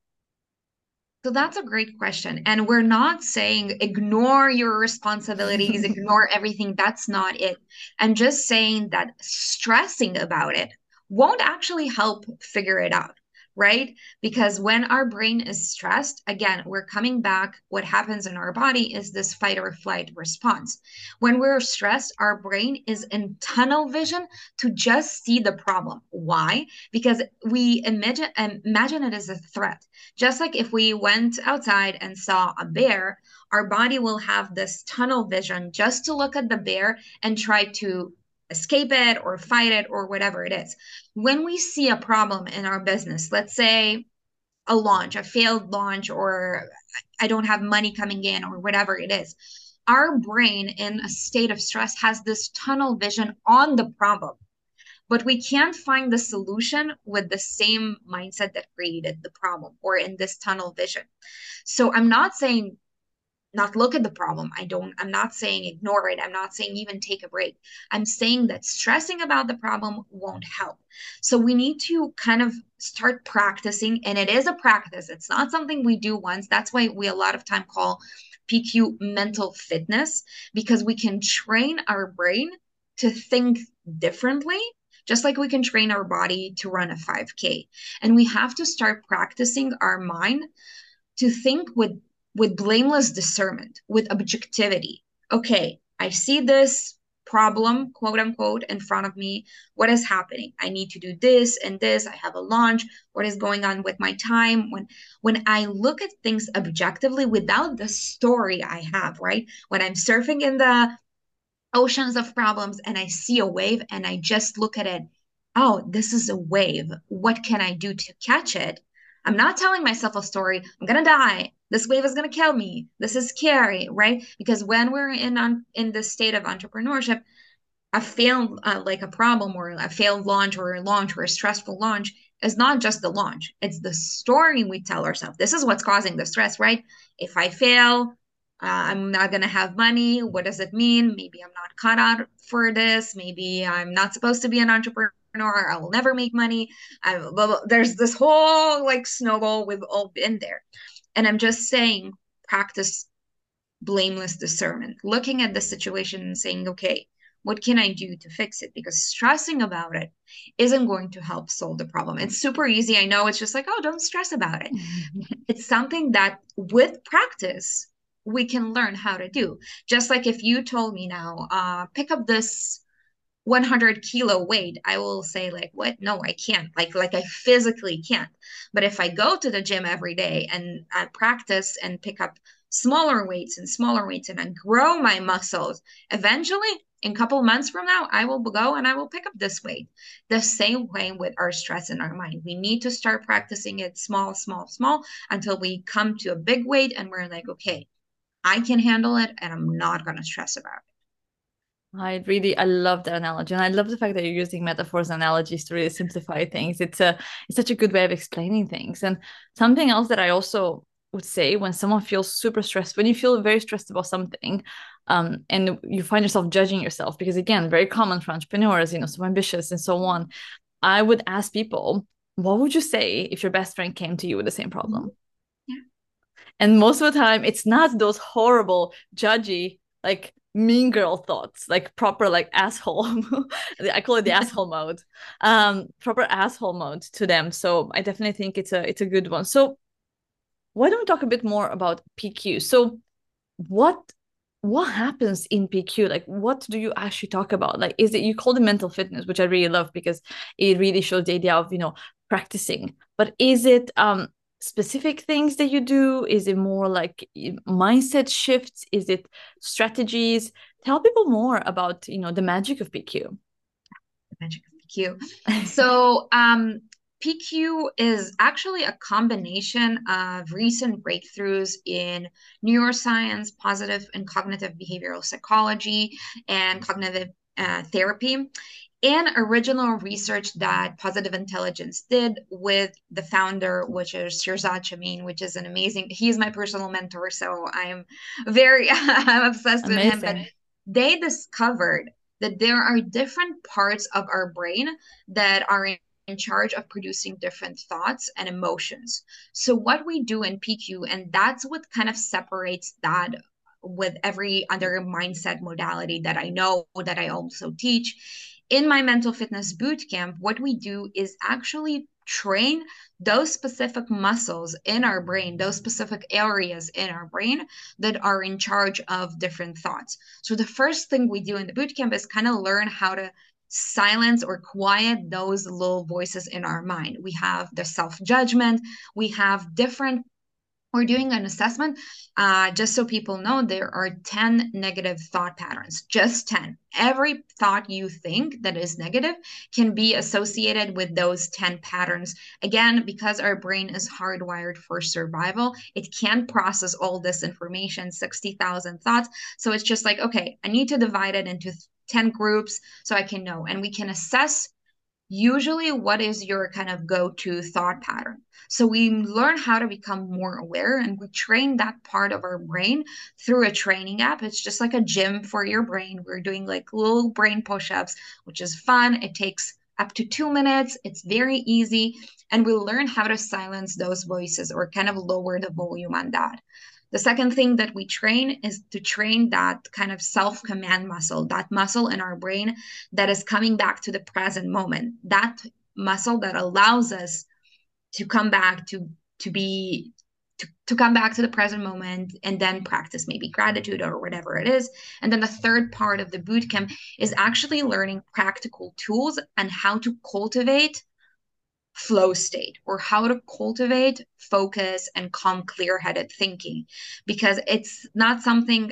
So that's a great question. And we're not saying ignore your responsibilities, ignore everything. That's not it. I'm just saying that stressing about it won't actually help figure it out, right? Because when our brain is stressed, again, we're coming back. What happens in our body is this fight or flight response. When we're stressed, our brain is in tunnel vision to just see the problem. Why? Because we imagine it as a threat. Just like if we went outside and saw a bear, our body will have this tunnel vision just to look at the bear and try to escape it or fight it or whatever it is. When we see a problem in our business, let's say a launch, a failed launch, or I don't have money coming in, or whatever it is, our brain in a state of stress has this tunnel vision on the problem, but we can't find the solution with the same mindset that created the problem or in this tunnel vision. So I'm not saying not look at the problem. I'm not saying ignore it. I'm not saying even take a break. I'm saying that stressing about the problem won't help. So we need to kind of start practicing, and it is a practice. It's not something we do once. That's why we a lot of time call PQ mental fitness, because we can train our brain to think differently, just like we can train our body to run a 5K. And we have to start practicing our mind to think with blameless discernment, with objectivity. Okay, I see this problem, quote unquote, in front of me. What is happening? I need to do this and this. I have a launch. What is going on with my time? When I look at things objectively without the story I have, right? When I'm surfing in the oceans of problems and I see a wave and I just look at it, oh, this is a wave. What can I do to catch it? I'm not telling myself a story. I'm gonna die. This wave is gonna kill me. This is scary, right? Because when we're in this state of entrepreneurship, a failed like a problem or a failed launch or a stressful launch is not just the launch. It's the story we tell ourselves. This is what's causing the stress, right? If I fail, I'm not going to have money. What does it mean? Maybe I'm not cut out for this. Maybe I'm not supposed to be an entrepreneur. I will never make money. Blah, blah. There's this whole like snowball we've all been there. And I'm just saying, practice blameless discernment, looking at the situation and saying, okay, what can I do to fix it? Because stressing about it isn't going to help solve the problem. It's super easy. I know it's just like, oh, don't stress about it. It's something that with practice, we can learn how to do. Just like if you told me now, pick up this 100 kilo weight, I will say like, what? No, I can't. Like I physically can't. But if I go to the gym every day and I practice and pick up smaller weights and I grow my muscles, eventually in a couple months from now, I will go and I will pick up this weight. The same way with our stress in our mind. We need to start practicing it small until we come to a big weight and we're like, okay, I can handle it and I'm not going to stress about it. I love that analogy, and I love the fact that you're using metaphors and analogies to really simplify things. It's such a good way of explaining things. And something else that I also would say when someone feels super stressed, when you feel very stressed about something, and you find yourself judging yourself, because again, very common for entrepreneurs, so ambitious and so on. I would ask people, what would you say if your best friend came to you with the same problem? Yeah. And most of the time, it's not those horrible, judgy, like mean girl thoughts, like proper like asshole. I call it the asshole mode. Proper asshole mode to them. So I definitely think it's a good one. So why don't we talk a bit more about PQ? So what what happens in PQ? Like what do you actually talk about? Like is it, you call it mental fitness, which I really love because it really shows the idea of, practicing. But is it specific things that you do? Is it more like mindset shifts? Is it strategies? Tell people more about, the magic of PQ. The magic of PQ. So, PQ is actually a combination of recent breakthroughs in neuroscience, positive and cognitive behavioral psychology, and cognitive therapy, and original research that Positive Intelligence did with the founder, which is Shirzad Chamine, which is an amazing, he's my personal mentor, so I'm very, I'm obsessed with him, but Amazing. they discovered that there are different parts of our brain that are in charge of producing different thoughts and emotions. So what we do in PQ, and that's what kind of separates that with every other mindset modality that I know that I also teach. In my mental fitness boot camp, what we do is actually train those specific muscles in our brain, those specific areas in our brain that are in charge of different thoughts. So the first thing we do in the boot camp is kind of learn how to silence or quiet those little voices in our mind. We have the self-judgment, we have different, we're doing an assessment. Just so people know, there are 10 negative thought patterns, just 10. Every thought you think that is negative can be associated with those 10 patterns. Again, because our brain is hardwired for survival, it can't process all this information, 60,000 thoughts. So it's just like, okay, I need to divide it into 10 groups so I can know. And we can assess usually what is your kind of go-to thought pattern. So we learn how to become more aware and we train that part of our brain through a training app. It's just like a gym for your brain. We're doing like little brain push-ups, which is fun. It takes up to 2 minutes. It's very easy. And we learn how to silence those voices or kind of lower the volume on that. The second thing that we train is to train that kind of self command muscle, that muscle in our brain that is coming back to the present moment, that muscle that allows us to come back to be to come back to the present moment and then practice maybe gratitude or whatever it is. And then the third part of the boot camp is actually learning practical tools and how to cultivate flow state or how to cultivate focus and calm, clear headed thinking because it's not something.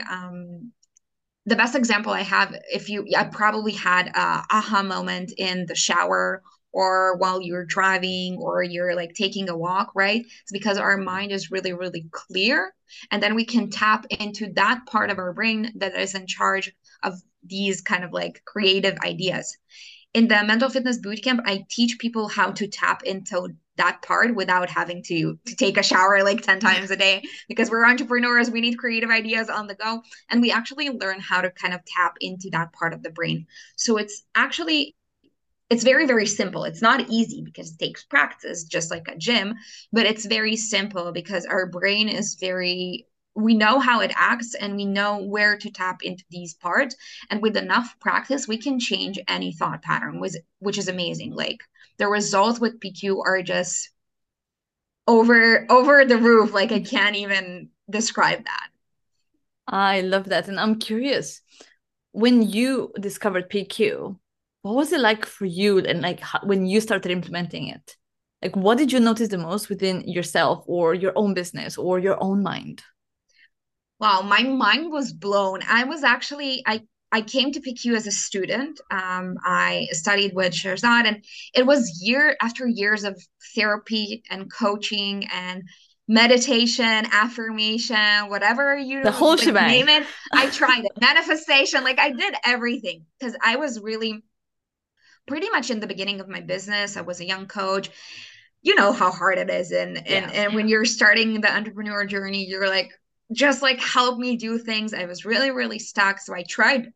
The best example I have, if you, I probably had a aha moment in the shower or while you're driving or you're like taking a walk, right? It's because our mind is really, really clear. And then we can tap into that part of our brain that is in charge of these kind of like creative ideas. In the mental fitness bootcamp, I teach people how to tap into that part without having to take a shower like 10 times a day because we're entrepreneurs, we need creative ideas on the go, and we actually learn how to kind of tap into that part of the brain. So it's actually it's very, very simple. It's not easy because it takes practice, just like a gym, but it's very simple because our brain is very, we know how it acts and we know where to tap into these parts. And with enough practice, we can change any thought pattern, which is amazing. Like the results with PQ are just over the roof. Like I can't even describe that. I love that. And I'm curious, when you discovered PQ, what was it like for you and like when you started implementing it? Like what did you notice the most within yourself or your own business or your own mind? Wow, my mind was blown. I came to PQ as a student. I studied with Shirzad, and it was year after years of therapy and coaching and meditation, affirmation, whatever The you whole like shebang. name it. I tried it. Manifestation, like I did everything because I was really pretty much in the beginning of my business. I was a young coach. You know how hard it is, and Yeah. and when you're starting the entrepreneur journey, you're like, just like help me do things. I was really, really stuck. So I tried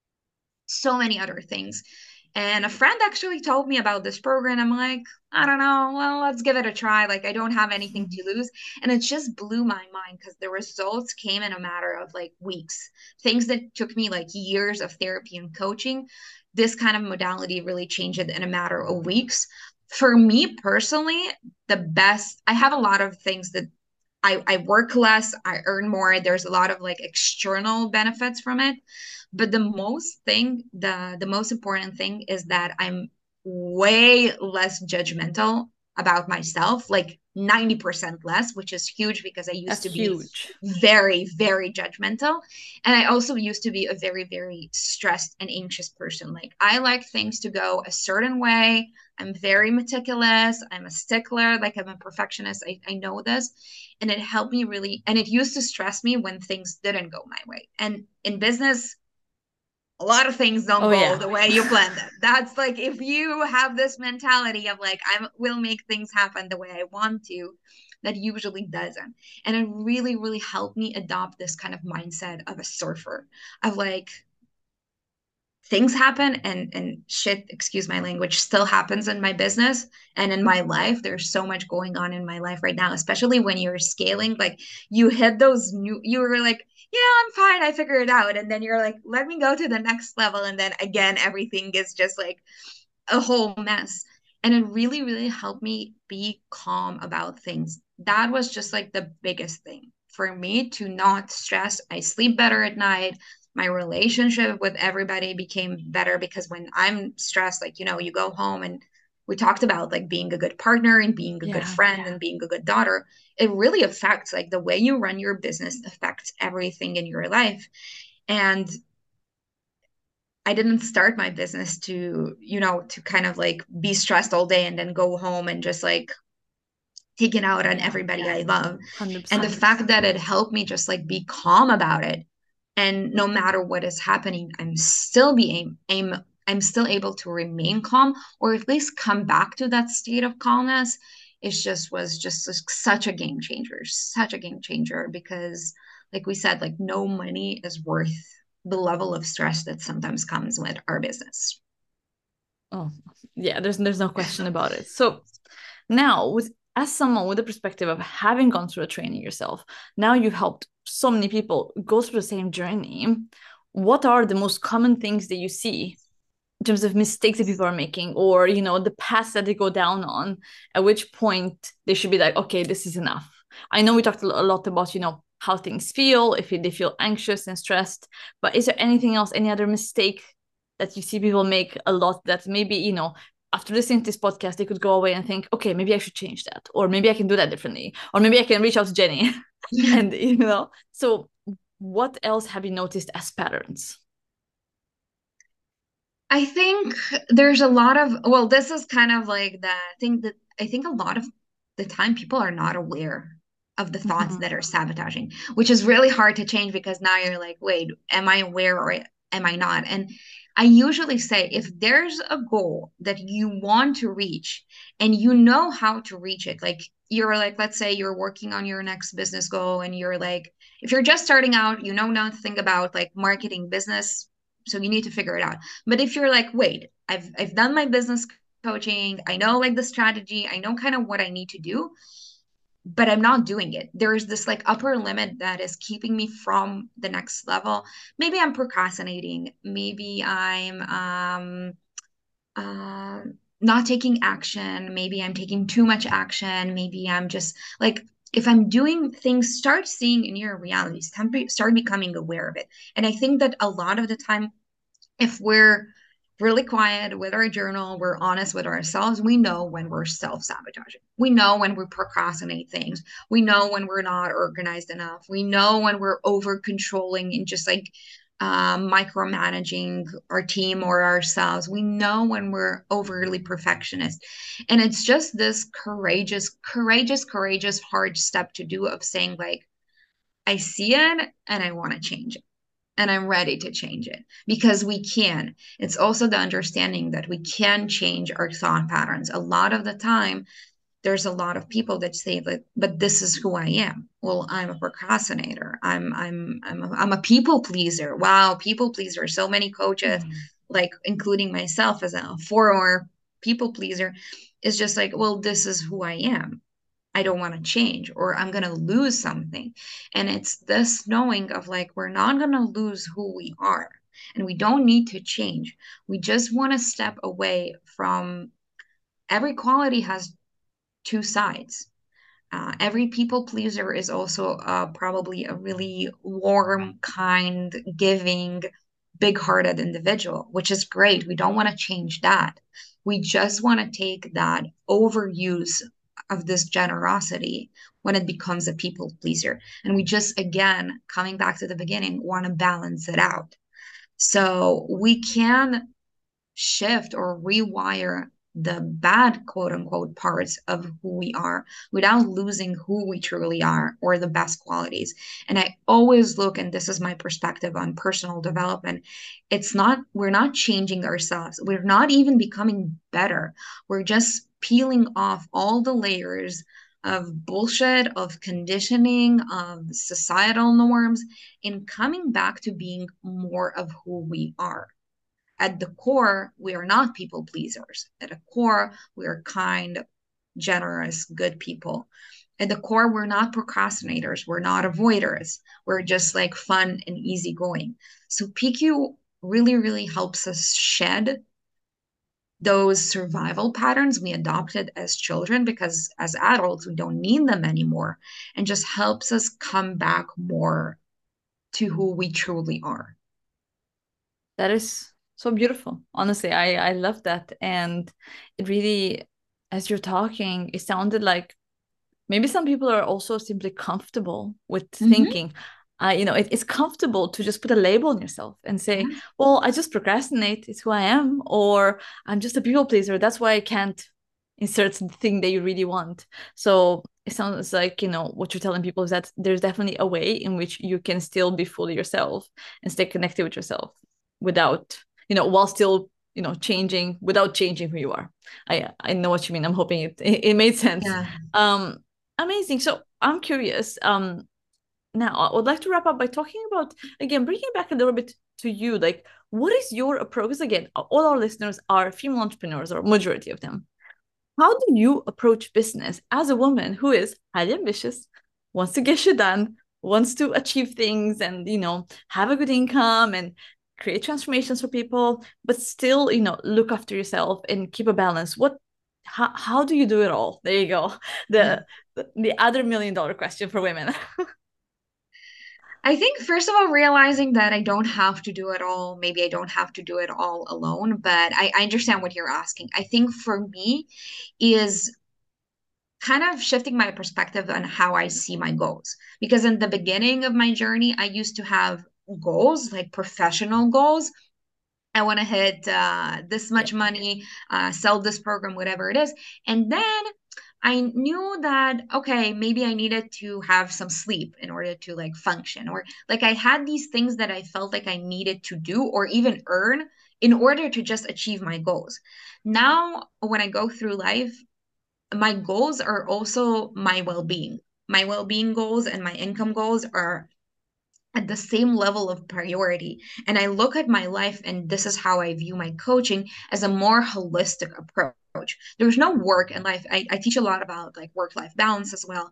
so many other things. And a friend actually told me about this program. I'm like, I don't know. Well, let's give it a try. Like, I don't have anything to lose. And it just blew my mind because the results came in a matter of like weeks. Things that took me like years of therapy and coaching, this kind of modality really changed it in a matter of weeks. For me personally, the best, I have a lot of things that I work less, I earn more. There's a lot of like external benefits from it. But the most important thing is that I'm way less judgmental about myself, like 90% less, which is huge because I used That's to be huge. very, very judgmental. And I also used to be a very, very stressed and anxious person. Like I like things to go a certain way. I'm very meticulous. I'm a stickler. Like I'm a perfectionist. I know this. And it helped me really, and it used to stress me when things didn't go my way. And in business, a lot of things don't Oh go yeah. the way you planned it. That's like if you have this mentality of like I will make things happen the way I want to, that usually doesn't. And it really, really helped me adopt this kind of mindset of a surfer, of like things happen and shit, excuse my language, still happens in my business and in my life. There's so much going on in my life right now, especially when you're scaling. Like you hit those new, you were like, yeah, I'm fine, I figured it out. And then you're like, let me go to the next level. And then again, everything is just like a whole mess. And it really, really helped me be calm about things. That was just like the biggest thing for me to not stress. I sleep better at night. My relationship with everybody became better because when I'm stressed, like, you go home and we talked about like being a good partner and being a good Yeah. friend and being a good daughter. It really affects like the way you run your business affects everything in your life. And I didn't start my business to kind of like be stressed all day and then go home and just like take it out on Yeah. everybody I love. And the 100%. fact that it helped me just like be calm about it. And no matter what is happening, I'm still able to remain calm or at least come back to that state of calmness. It just was just such a game changer because like we said, like no money is worth the level of stress that sometimes comes with our business. Oh, yeah, there's no question about it. So now, with as someone with the perspective of having gone through a training yourself, now you've helped so many people go through the same journey. What are the most common things that you see in terms of mistakes that people are making, or the paths that they go down on? At which point they should be like, okay, this is enough. I know we talked a lot about how things feel, if they feel anxious and stressed, but is there anything else, any other mistake that you see people make a lot that maybe after listening to this podcast, they could go away and think, okay, maybe I should change that, or maybe I can do that differently, or maybe I can reach out to Jenny. And so what else have you noticed as patterns? I think there's a lot of, well, this is kind of like the thing that I think a lot of the time people are not aware of the thoughts Mhm. that are sabotaging, which is really hard to change because now you're like, wait, am I aware or am I not? And I usually say if there's a goal that you want to reach and you know how to reach it, like you're like, let's say you're working on your next business goal and you're like, if you're just starting out, you know nothing about like marketing business So you need to figure it out. But if you're like, wait, I've done my business coaching, I know like the strategy, I know kind of what I need to do, but I'm not doing it. There is this like upper limit that is keeping me from the next level. Maybe I'm procrastinating. Maybe I'm uh, not taking action. Maybe I'm taking too much action. Maybe I'm just like, if I'm doing things, start seeing in your reality, start becoming aware of it. And I think that a lot of the time, if we're really quiet with our journal, we're honest with ourselves, we know when we're self-sabotaging. We know when we procrastinate things. We know when we're not organized enough. We know when we're over controlling and just like micromanaging our team or ourselves. We know when we're overly perfectionist. And it's just this courageous, hard step to do of saying, like, I see it and I want to change it and I'm ready to change it because we can. It's also the understanding that we can change our thought patterns. A lot of the time, there's a lot of people that say that, but this is who I am. Well, I'm a procrastinator. I'm a people pleaser. Wow, people pleaser. So many coaches, Mhm. like including myself as a former people pleaser, is just like, well, this is who I am. I don't want to change or I'm going to lose something. And it's this knowing of like, we're not going to lose who we are and we don't need to change. We just want to step away from every quality has two sides. Every people pleaser is also probably a really warm, kind, giving, big hearted individual, which is great. We don't want to change that. We just want to take that overuse of this generosity when it becomes a people pleaser. And we just, again, coming back to the beginning, want to balance it out. So we can shift or rewire the bad quote unquote parts of who we are without losing who we truly are or the best qualities. And I always look, and this is my perspective on personal development. It's not, we're not changing ourselves. We're not even becoming better. We're just peeling off all the layers of bullshit, of conditioning, of societal norms, and coming back to being more of who we are. At the core, we are not people pleasers. At the core, we are kind, generous, good people. At the core, we're not procrastinators. We're not avoiders. We're just like fun and easygoing. So PQ really helps us shed those survival patterns we adopted as children because as adults, we don't need them anymore and just helps us come back more to who we truly are. That is so beautiful. Honestly, I love that. And it really, as you're talking, it sounded like maybe some people are also simply comfortable with Mm-hmm. thinking, it's comfortable to just put a label on yourself and say, Yes. well, I just procrastinate. It's who I am. Or I'm just a people pleaser. That's why I can't insert the thing that you really want. So it sounds like, what you're telling people is that there's definitely a way in which you can still be fully yourself and stay connected with yourself without, while still, changing without changing who you are. I know what you mean. I'm hoping it made sense. Yeah. Um, Amazing. So I'm curious. Now I would like to wrap up by talking about again, bringing it back a little bit to you. Like, what is your approach? Because again, all our listeners are female entrepreneurs, or majority of them. How do you approach business as a woman who is highly ambitious, wants to get shit done, wants to achieve things, and have a good income and create transformations for people, but still look after yourself and keep a balance? How do you do it all? There you go. The other $1 million question for women. I think first of all, realizing that I don't have to do it all. Maybe I don't have to do it all alone, but I understand what you're asking. I think for me is kind of shifting my perspective on how I see my goals. Because in the beginning of my journey, I used to have goals, like professional goals. I want to hit this Yeah. much money, sell this program, whatever it is. And then I knew that, okay, maybe I needed to have some sleep in order to like function, or like I had these things that I felt like I needed to do or even earn in order to just achieve my goals. Now, when I go through life, my goals are also my well being. My well being goals and my income goals are at the same level of priority. And I look at my life, and this is how I view my coaching, as a more holistic approach. There's no work in life. I teach a lot about like work-life balance as well.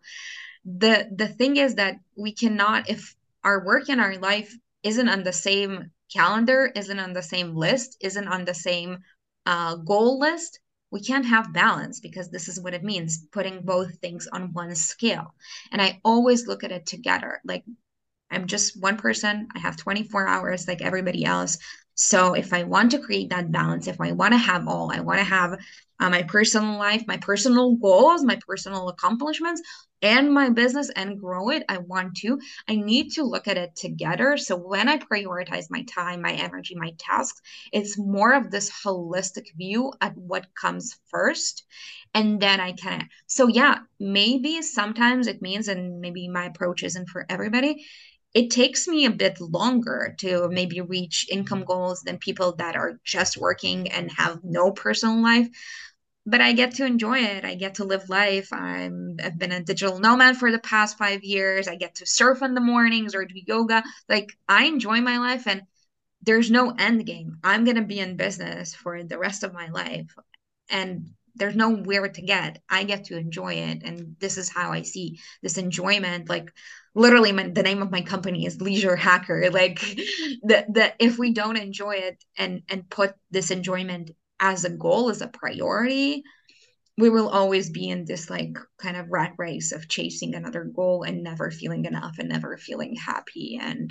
The thing is that we cannot, if our work and our life isn't on the same calendar, isn't on the same list, isn't on the same goal list, we can't have balance, because this is what it means, putting both things on one scale. And I always look at it together. Like, I'm just one person. I have 24 hours like everybody else. So if I want to create that balance, if I want to have all, I want to have my personal life, my personal goals, my personal accomplishments, and my business, and grow it, I need to look at it together. So when I prioritize my time, my energy, my tasks, it's more of this holistic view at what comes first. And then I kind of, so yeah, maybe sometimes it means, and maybe my approach isn't for everybody, it takes me a bit longer to maybe reach income goals than people that are just working and have no personal life. But I get to enjoy it. I get to live life. I've been a digital nomad for the past 5 years. I get to surf in the mornings or do yoga. Like, I enjoy my life, and there's no end game. I'm gonna be in business for the rest of my life, and there's nowhere to get. I get to enjoy it, and this is how I see this enjoyment. Like, literally, the name of my company is Leisure Hacker. Like, the if we don't enjoy it and put this enjoyment as a goal, as a priority, we will always be in this like kind of rat race of chasing another goal and never feeling enough and never feeling happy. And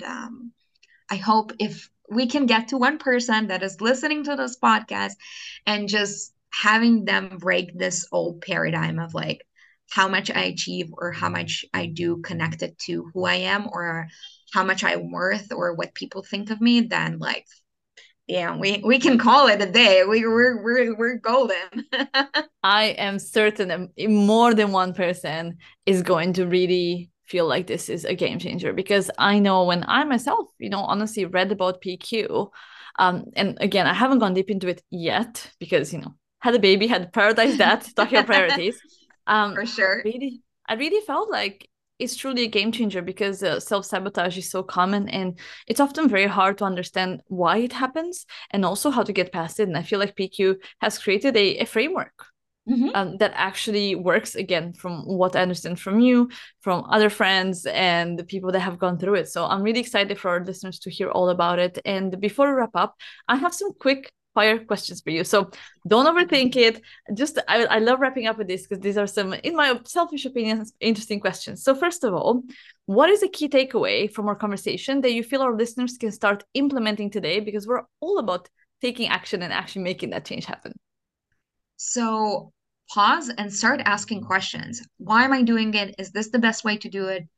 I hope if we can get to one person that is listening to this podcast and just having them break this old paradigm of like how much I achieve or how much I do connected to who I am or how much I'm worth or what people think of me, then like, yeah, we can call it a day. We're golden. I am certain that more than one person is going to really feel like this is a game changer, because I know when I myself, honestly read about PQ, and again, I haven't gone deep into it yet because, had a baby, had to prioritize that, talk your priorities. For sure. I really felt like it's truly a game changer, because self-sabotage is so common, and it's often very hard to understand why it happens and also how to get past it. And I feel like PQ has created a framework that actually works, again, from what I understand from you, from other friends, and the people that have gone through it. So I'm really excited for our listeners to hear all about it. And before we wrap up, I have some quick fire questions for you. So don't overthink it. Just, I love wrapping up with this because these are some, in my selfish opinion, interesting questions. So first of all, what is a key takeaway from our conversation that you feel our listeners can start implementing today? Because we're all about taking action and actually making that change happen. So pause and start asking questions. Why am I doing it? Is this the best way to do it?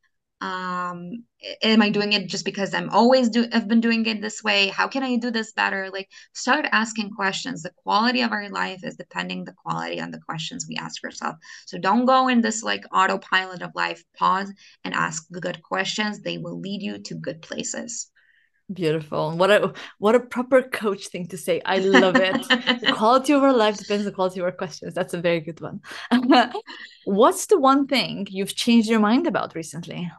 Am I doing it just because I've been doing it this way? How can I do this better? Like, start asking questions. The quality of our life is depending the quality on the questions we ask ourselves. So don't go in this like autopilot of life. Pause and ask the good questions. They will lead you to good places. Beautiful. What a proper coach thing to say. I love it. The quality of our life depends on the quality of our questions. That's a very good one. What's the one thing you've changed your mind about recently?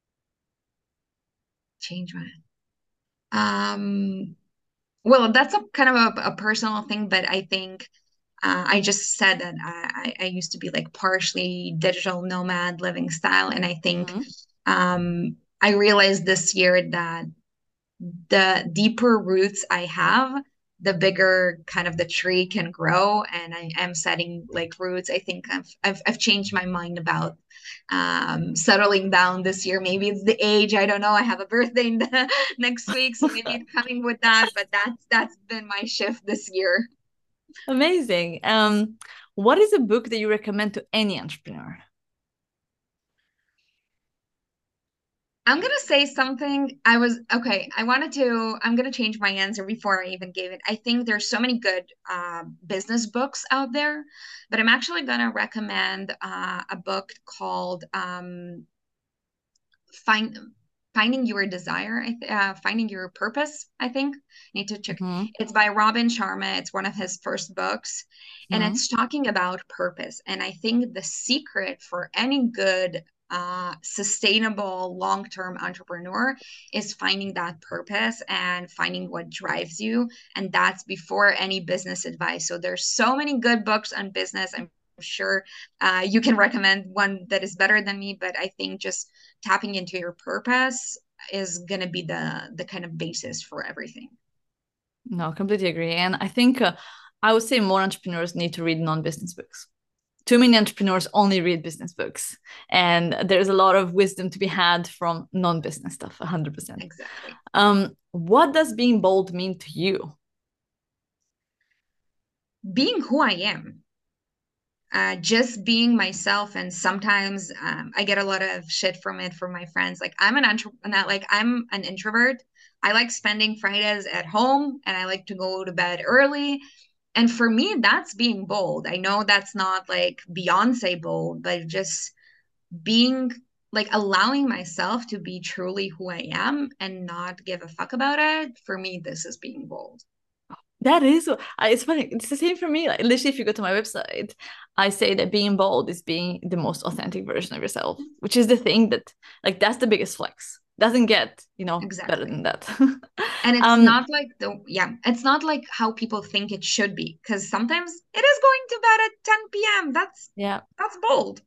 Change my well, that's a kind of a personal thing, but I think I just said that I used to be like partially digital nomad living style, and I think I realized this year that the deeper roots I have, the bigger kind of the tree can grow. And I am setting like roots. I think I've changed my mind about settling down this year. Maybe it's the age. I don't know. I have a birthday next week, so maybe it's coming with that. But that's been my shift this year. Amazing. What is a book that you recommend to any entrepreneur? I'm gonna say something. I'm gonna change my answer before I even gave it. I think there's so many good business books out there, but I'm actually gonna recommend a book called Find Finding Your Desire, Finding Your Purpose, I think. I need to check. It's by Robin Sharma. It's one of his first books, and it's talking about purpose. And I think the secret for any good sustainable long-term entrepreneur is finding that purpose and finding what drives you. And that's before any business advice. So there's so many good books on business. I'm sure you can recommend one that is better than me, but I think just tapping into your purpose is going to be the kind of basis for everything. No, completely agree. And I think I would say more entrepreneurs need to read non-business books. Too many entrepreneurs only read business books, and there's a lot of wisdom to be had from non-business stuff. 100%. Exactly. What does being bold mean to you? Being who I am. Just being myself. And sometimes I get a lot of shit from it from my friends. Like I'm I'm an introvert. I like spending Fridays at home and I like to go to bed early. And for me, that's being bold. I know that's not like Beyonce bold, but just being like allowing myself to be truly who I am and not give a fuck about it. For me, this is being bold. That is, it's funny. It's the same for me. Like, literally, if you go to my website, I say that being bold is being the most authentic version of yourself, which is the thing that, like, that's the biggest flex. Doesn't get, Exactly. better than that. And it's not like it's not like how people think it should be. Because sometimes it is going to bed at 10 p.m. That's bold.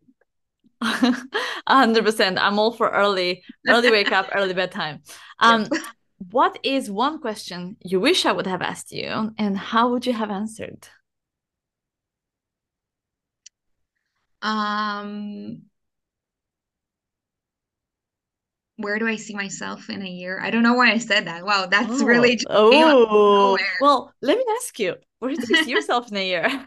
100%. I'm all for early wake up, early bedtime. Yep. What is one question you wish I would have asked you, and how would you have answered? Where do I see myself in a year? I don't know why I said that. Wow, that's really just came out of Oh. nowhere. Well, let me ask you, where do you see yourself in a year?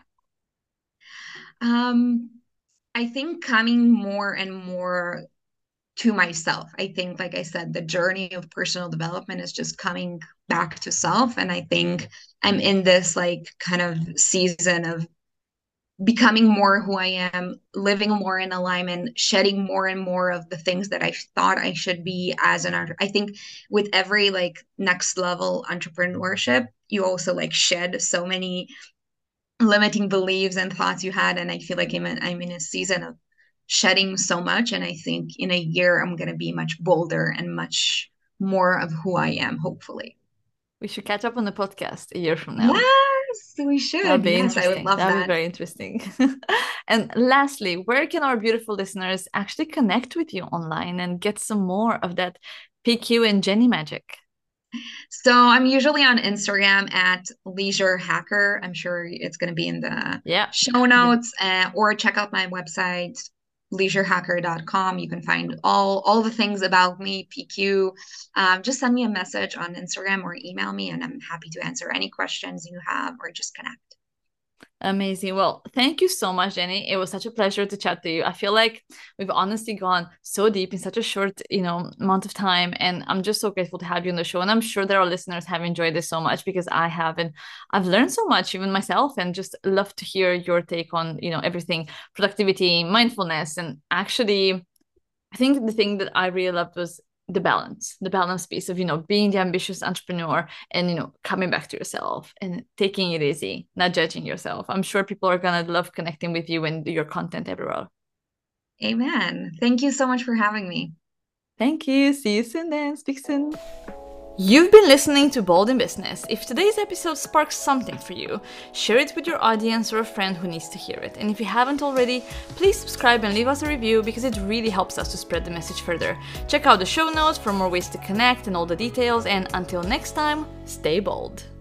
I think coming more and more to myself. I think, like I said, the journey of personal development is just coming back to self. And I think I'm in this like kind of season of becoming more who I am, living more in alignment, shedding more and more of the things that I thought I should be as an entrepreneur. I think with every like next level entrepreneurship, you also like shed so many limiting beliefs and thoughts you had. And I feel like I'm in a season of shedding so much. And I think in a year, I'm going to be much bolder and much more of who I am, hopefully. We should catch up on the podcast a year from now. Yes, we should. That'd be yes, I would interesting. love That'd that. be very interesting. And lastly, where can our beautiful listeners actually connect with you online and get some more of that PQ and Jenny magic? So I'm usually on Instagram at Leisure Hacker. I'm sure it's going to be in the show notes, or check out my website, leisurehacker.com. You can find all the things about me, PQ. Just send me a message on Instagram or email me, and I'm happy to answer any questions you have or just connect. Amazing. Well, thank you so much, Jenny. It was such a pleasure to chat to you. I feel like we've honestly gone so deep in such a short, amount of time. And I'm just so grateful to have you on the show. And I'm sure that our listeners have enjoyed this so much because I have. And I've learned so much, even myself, and just love to hear your take on, everything, productivity, mindfulness. And actually, I think the thing that I really loved was the balance piece of, being the ambitious entrepreneur and, coming back to yourself and taking it easy, not judging yourself. I'm sure people are going to love connecting with you and your content everywhere. Amen. Thank you so much for having me. Thank you. See you soon then. Speak soon. You've been listening to Bold in Business. If today's episode sparks something for you, share it with your audience or a friend who needs to hear it. And if you haven't already, please subscribe and leave us a review because it really helps us to spread the message further. Check out the show notes for more ways to connect and all the details. And until next time, stay bold.